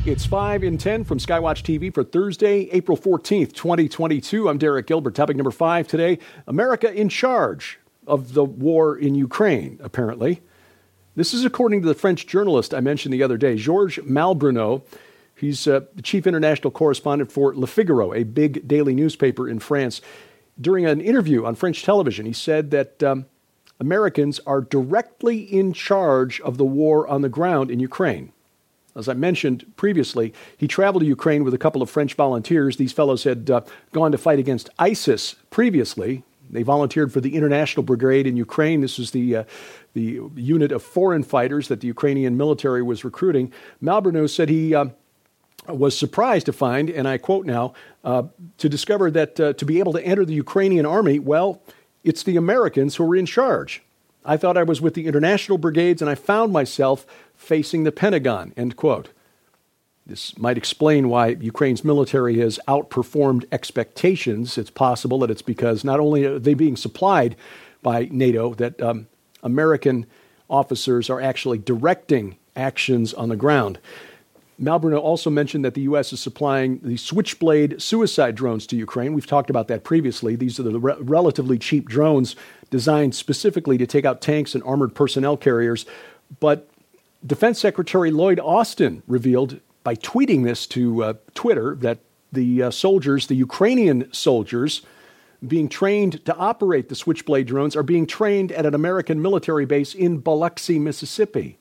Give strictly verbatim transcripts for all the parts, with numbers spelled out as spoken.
It's five in ten from Skywatch T V for Thursday, April fourteenth, twenty twenty-two. I'm Derek Gilbert. Topic number five today, America in charge of the war in Ukraine, apparently. This is according to the French journalist I mentioned the other day, Georges Malbrunot. He's uh, the chief international correspondent for Le Figaro, a big daily newspaper in France. During an interview on French television, he said that um, Americans are directly in charge of the war on the ground in Ukraine. As I mentioned previously, he traveled to Ukraine with a couple of French volunteers. These fellows had uh, gone to fight against ISIS previously. They volunteered for the International Brigade in Ukraine. This was the uh, the unit of foreign fighters that the Ukrainian military was recruiting. Malbrunot said he uh, was surprised to find, and I quote now, uh, to discover that uh, to be able to enter the Ukrainian army, well, it's the Americans who are in charge. I thought I was with the international brigades, and I found myself facing the Pentagon, end quote. This might explain why Ukraine's military has outperformed expectations. It's possible that it's because not only are they being supplied by NATO, that um, American officers are actually directing actions on the ground. Malbrunot also mentioned that the U S is supplying the Switchblade suicide drones to Ukraine. We've talked about that previously. These are the re- relatively cheap drones designed specifically to take out tanks and armored personnel carriers. But Defense Secretary Lloyd Austin revealed by tweeting this to uh, Twitter that the uh, soldiers, the Ukrainian soldiers being trained to operate the Switchblade drones are being trained at an American military base in Biloxi, Mississippi.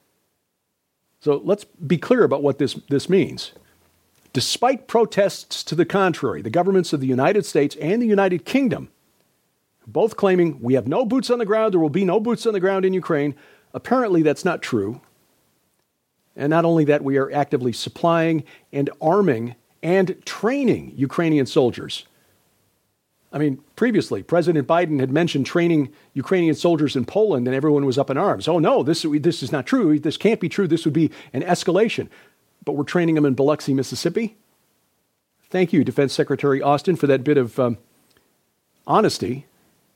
So let's be clear about what this, this means. Despite protests to the contrary, the governments of the United States and the United Kingdom, both claiming we have no boots on the ground, there will be no boots on the ground in Ukraine, apparently that's not true. And not only that, we are actively supplying and arming and training Ukrainian soldiers. I mean, previously, President Biden had mentioned training Ukrainian soldiers in Poland, and everyone was up in arms. Oh, no, this, this is not true. This can't be true. This would be an escalation. But we're training them in Biloxi, Mississippi. Thank you, Defense Secretary Austin, for that bit of um, honesty.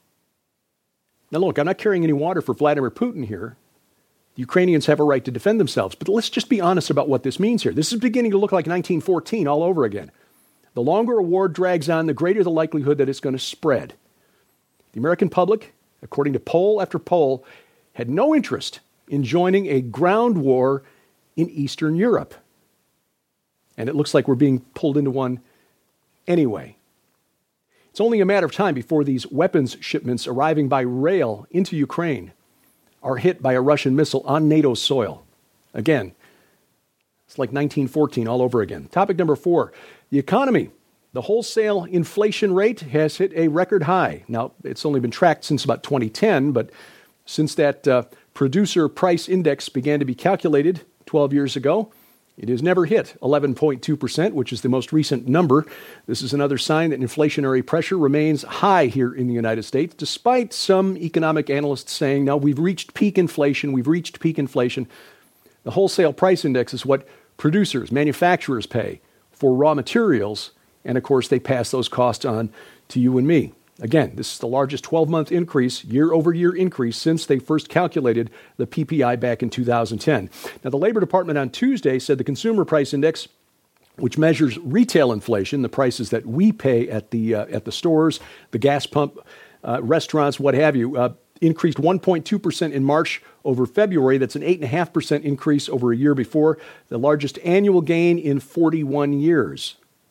Now, look, I'm not carrying any water for Vladimir Putin here. The Ukrainians have a right to defend themselves. But let's just be honest about what this means here. This is beginning to look like nineteen fourteen all over again. The longer a war drags on, the greater the likelihood that it's going to spread. The American public, according to poll after poll, had no interest in joining a ground war in Eastern Europe. And it looks like we're being pulled into one anyway. It's only a matter of time before these weapons shipments arriving by rail into Ukraine are hit by a Russian missile on NATO soil. Again, it's like nineteen fourteen all over again. Topic number four, the economy. The wholesale inflation rate has hit a record high. Now, it's only been tracked since about twenty ten, but since that uh, producer price index began to be calculated twelve years ago, it has never hit eleven point two percent, which is the most recent number. This is another sign that inflationary pressure remains high here in the United States, despite some economic analysts saying, now we've reached peak inflation, we've reached peak inflation. The wholesale price index is what producers, manufacturers pay for raw materials, and of course they pass those costs on to you and me. Again, this is the largest twelve-month increase, year-over-year increase, since they first calculated the P P I back in two thousand ten. Now, the Labor Department on Tuesday said the Consumer Price Index, which measures retail inflation, the prices that we pay at the uh, at the stores, the gas pump, uh, restaurants, what have you, uh, increased one point two percent in March over February. That's an eight point five percent increase over a year before, the largest annual gain in forty-one years.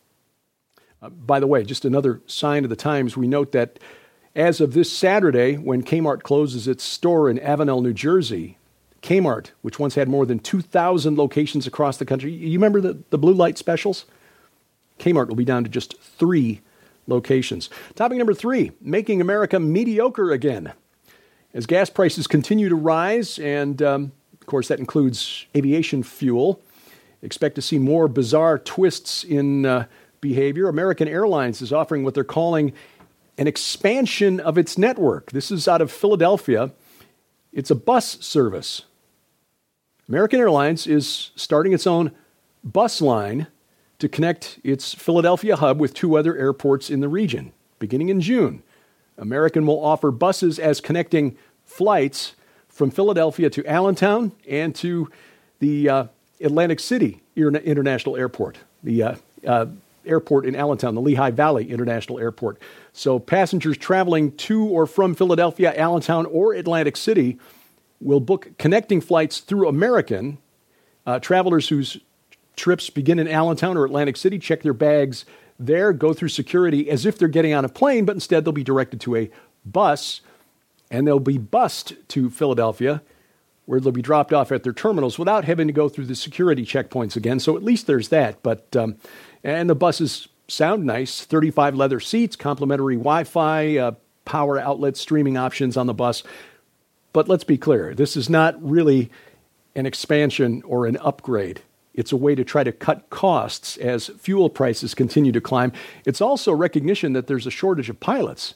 Uh, by the way, just another sign of the times, we note that as of this Saturday, when Kmart closes its store in Avenel, New Jersey, Kmart, which once had more than two thousand locations across the country, you remember the, the blue light specials? Kmart will be down to just three locations. Topic number three, making America mediocre again. As gas prices continue to rise, and um, of course that includes aviation fuel, expect to see more bizarre twists in uh, behavior. American Airlines is offering what they're calling an expansion of its network. This is out of Philadelphia. It's a bus service. American Airlines is starting its own bus line to connect its Philadelphia hub with two other airports in the region. Beginning in June, American will offer buses as connecting flights from Philadelphia to Allentown and to the uh, Atlantic City International Airport, the uh, uh, airport in Allentown, the Lehigh Valley International Airport. So passengers traveling to or from Philadelphia, Allentown, or Atlantic City will book connecting flights through American. Uh, travelers whose trips begin in Allentown or Atlantic City check their bags there, go through security as if they're getting on a plane, but instead they'll be directed to a bus, and they'll be bused to Philadelphia, where they'll be dropped off at their terminals without having to go through the security checkpoints again. So at least there's that. But um, and the buses sound nice: thirty-five leather seats, complimentary Wi-Fi, uh, power outlet, streaming options on the bus. But let's be clear: this is not really an expansion or an upgrade. It's a way to try to cut costs as fuel prices continue to climb. It's also recognition that there's a shortage of pilots.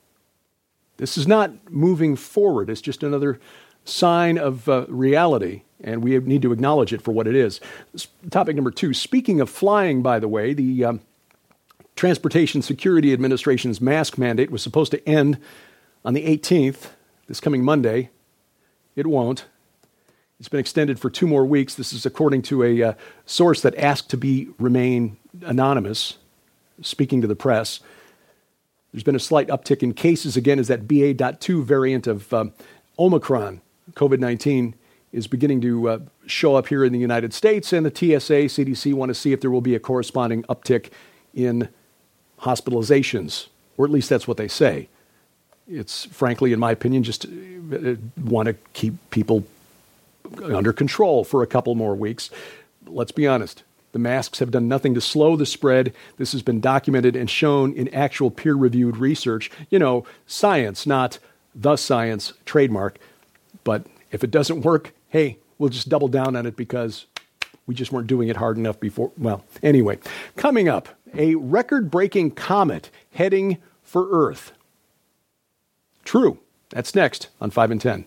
This is not moving forward. It's just another sign of uh, reality, and we need to acknowledge it for what it is. Topic number two, speaking of flying, by the way, the um, Transportation Security Administration's mask mandate was supposed to end on the eighteenth, this coming Monday. It won't. It's been extended for two more weeks. This is according to a uh, source that asked to be remain anonymous, speaking to the press. There's been a slight uptick in cases again as that B A point two variant of um, Omicron, COVID nineteen, is beginning to uh, show up here in the United States, and the T S A, C D C want to see if there will be a corresponding uptick in hospitalizations, or at least that's what they say. It's frankly, in my opinion, just uh, want to keep people under control for a couple more weeks. Let's be honest. The masks have done nothing to slow the spread. This has been documented and shown in actual peer-reviewed research. You know, science, not the science trademark. But if it doesn't work, hey, we'll just double down on it because we just weren't doing it hard enough before. Well, anyway, coming up, a record-breaking comet heading for Earth. True. That's next on five and ten.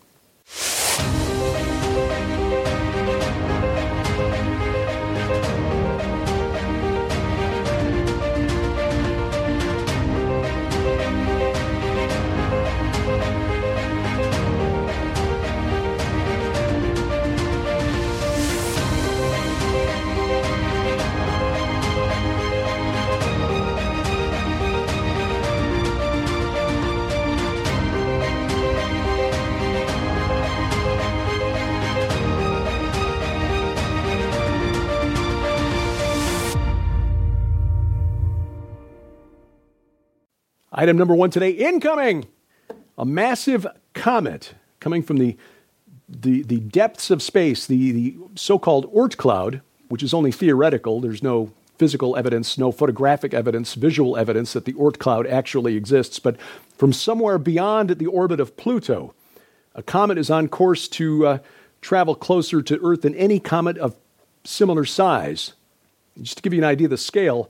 Item number one today, incoming! A massive comet coming from the the, the depths of space, the, the so-called Oort cloud, which is only theoretical. There's no physical evidence, no photographic evidence, visual evidence that the Oort cloud actually exists. But from somewhere beyond the orbit of Pluto, a comet is on course to uh, travel closer to Earth than any comet of similar size. Just to give you an idea of the scale,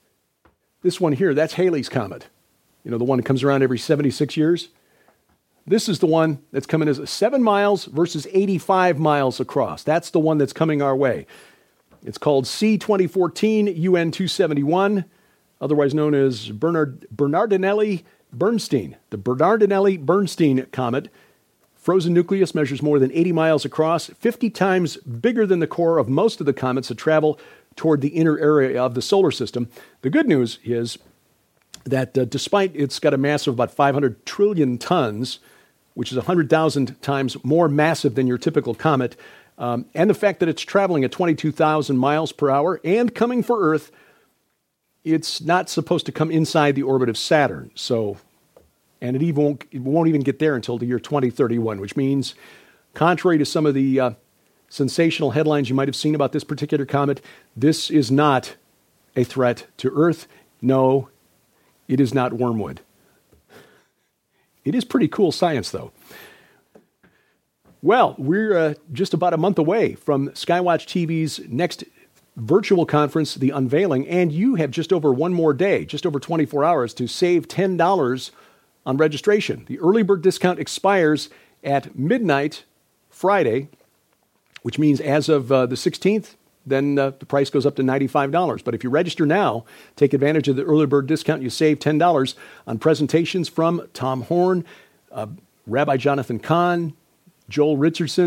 this one here, that's Halley's Comet. You know, the one that comes around every seventy-six years. This is the one that's coming as seven miles versus eighty-five miles across. That's the one that's coming our way. It's called C twenty fourteen U N two seventy-one, otherwise known as Bernard, Bernardinelli-Bernstein. The Bernardinelli-Bernstein comet. Frozen nucleus measures more than eighty miles across, fifty times bigger than the core of most of the comets that travel toward the inner area of the solar system. The good news is that uh, despite it's got a mass of about five hundred trillion tons, which is one hundred thousand times more massive than your typical comet, um, and the fact that it's traveling at twenty-two thousand miles per hour and coming for Earth, it's not supposed to come inside the orbit of Saturn. So, and it even won't, it won't even get there until the year twenty thirty-one, which means, contrary to some of the uh, sensational headlines you might have seen about this particular comet, this is not a threat to Earth. No, it is not wormwood. It is pretty cool science, though. Well, we're uh, just about a month away from Skywatch T V's next virtual conference, The Unveiling, and you have just over one more day, just over twenty-four hours, to save ten dollars on registration. The early bird discount expires at midnight Friday, which means as of uh, the sixteenth, then uh, the price goes up to ninety-five dollars. But if you register now, take advantage of the early bird discount, you save ten dollars on presentations from Tom Horn, uh, Rabbi Jonathan Cahn, Joel Richardson,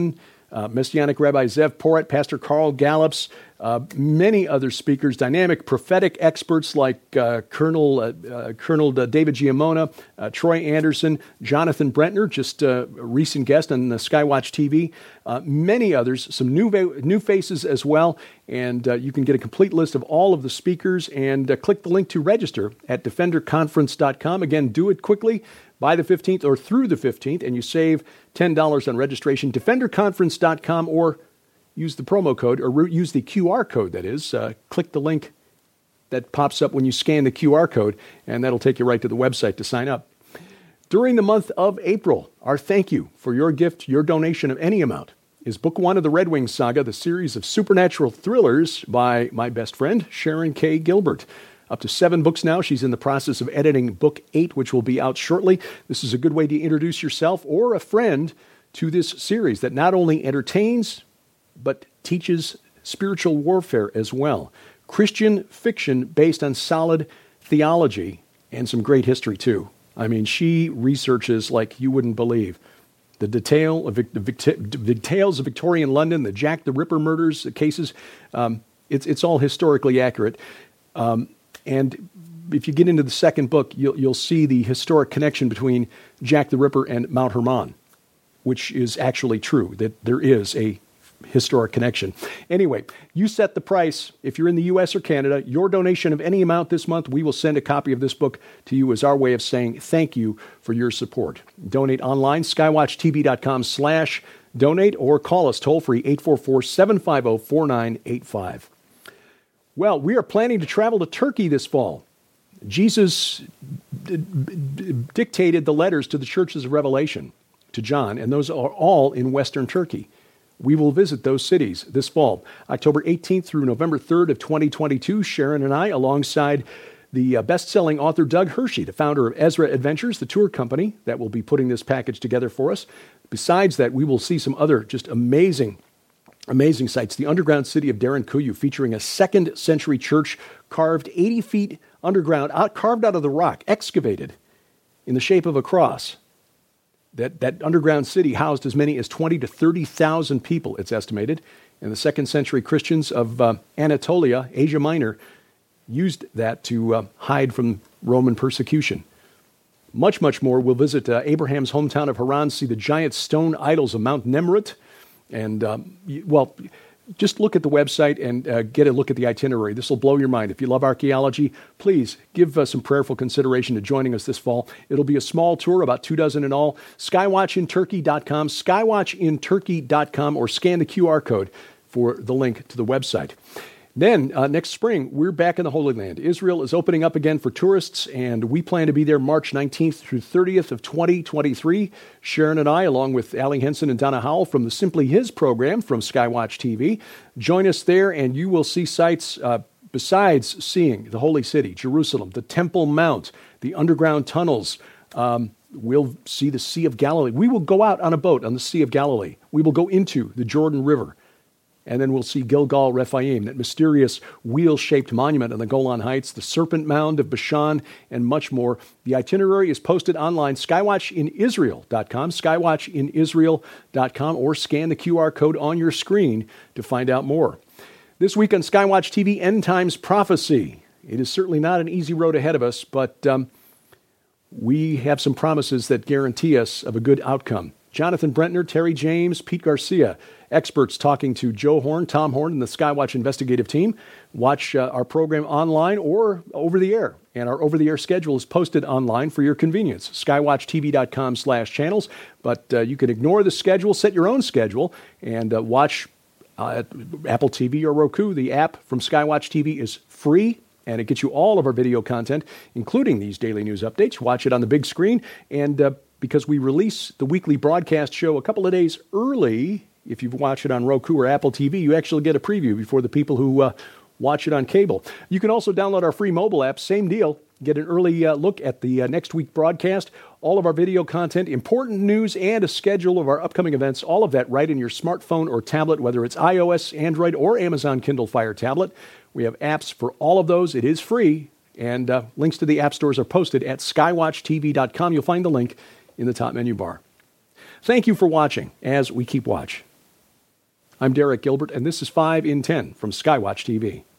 uh, Messianic Rabbi Zev Porat, Pastor Carl Gallups, uh, many other speakers, dynamic prophetic experts like uh, Colonel uh, uh, Colonel David Giamona, uh, Troy Anderson, Jonathan Brentner, just uh, a recent guest on the Skywatch T V, uh, many others, some new va- new faces as well, and uh, you can get a complete list of all of the speakers and uh, click the link to register at defender conference dot com. Again, do it quickly by the fifteenth or through the fifteenth, and you save ten dollars on registration. defender conference dot com, or use the promo code, or use the Q R code, that is. Uh, click the link that pops up when you scan the Q R code, and that'll take you right to the website to sign up. During the month of April, our thank you for your gift, your donation of any amount, is Book One of the Red Wings Saga, the series of supernatural thrillers by my best friend, Sharon K. Gilbert. Up to seven books now. She's in the process of editing book eight, which will be out shortly. This is a good way to introduce yourself or a friend to this series that not only entertains, but teaches spiritual warfare as well. Christian fiction based on solid theology and some great history, too. I mean, she researches like you wouldn't believe. The detail of the details of Victorian London, the Jack the Ripper murders, the cases, um, it's, it's all historically accurate. Um, And if you get into the second book, you'll, you'll see the historic connection between Jack the Ripper and Mount Hermon, which is actually true, that there is a historic connection. Anyway, you set the price. If you're in the U S or Canada, your donation of any amount this month, we will send a copy of this book to you as our way of saying thank you for your support. Donate online, skywatchtv.com slash donate, or call us toll-free, eight four four, seven five zero, four nine eight five. Well, we are planning to travel to Turkey this fall. Jesus d- d- dictated the letters to the churches of Revelation, to John, and those are all in Western Turkey. We will visit those cities this fall, October eighteenth through November third of twenty twenty-two. Sharon and I, alongside the uh, best-selling author Doug Hershey, the founder of Ezra Adventures, the tour company that will be putting this package together for us. Besides that, we will see some other just amazing Amazing sights. The underground city of Derinkuyu, featuring a second century church carved eighty feet underground, out, carved out of the rock, excavated in the shape of a cross. That, that underground city housed as many as twenty to thirty thousand people, it's estimated. And the second century Christians of uh, Anatolia, Asia Minor, used that to uh, hide from Roman persecution. Much, much more. We'll visit uh, Abraham's hometown of Haran, see the giant stone idols of Mount Nemrut. And, um, well, just look at the website and uh, get a look at the itinerary. This will blow your mind. If you love archaeology, please give us some prayerful consideration to joining us this fall. It'll be a small tour, about two dozen in all. skywatch in turkey dot com, skywatch in turkey dot com, or scan the Q R code for the link to the website. Then, uh, next spring, we're back in the Holy Land. Israel is opening up again for tourists, and we plan to be there March nineteenth through thirtieth of twenty twenty-three. Sharon and I, along with Allie Henson and Donna Howell from the Simply His program from Skywatch T V, join us there, and you will see sights uh, besides seeing the Holy City, Jerusalem, the Temple Mount, the underground tunnels. Um, we'll see the Sea of Galilee. We will go out on a boat on the Sea of Galilee. We will go into the Jordan River. And then we'll see Gilgal Rephaim, that mysterious wheel-shaped monument on the Golan Heights, the Serpent Mound of Bashan, and much more. The itinerary is posted online, skywatch in israel dot com, skywatch in israel dot com, or scan the Q R code on your screen to find out more. This week on Skywatch T V, End Times Prophecy. It is certainly not an easy road ahead of us, but um, we have some promises that guarantee us of a good outcome. Jonathan Brentner, Terry James, Pete Garcia, experts talking to Joe Horn, Tom Horn, and the Skywatch investigative team. Watch uh, our program online or over the air. And our over-the-air schedule is posted online for your convenience, skywatchtv.com slash channels. But uh, you can ignore the schedule, set your own schedule, and uh, watch uh, Apple T V or Roku. The app from Skywatch T V is free, and it gets you all of our video content, including these daily news updates. Watch it on the big screen, and uh, because we release the weekly broadcast show a couple of days early, if you watch it on Roku or Apple T V, you actually get a preview before the people who uh, watch it on cable. You can also download our free mobile app, same deal. Get an early uh, look at the uh, next week broadcast, all of our video content, important news, and a schedule of our upcoming events, all of that right in your smartphone or tablet, whether it's iOS, Android, or Amazon Kindle Fire tablet. We have apps for all of those. It is free, and uh, links to the app stores are posted at skywatch t v dot com. You'll find the link in the top menu bar. Thank you for watching as we keep watch. I'm Derek Gilbert, and this is five in ten from Skywatch T V.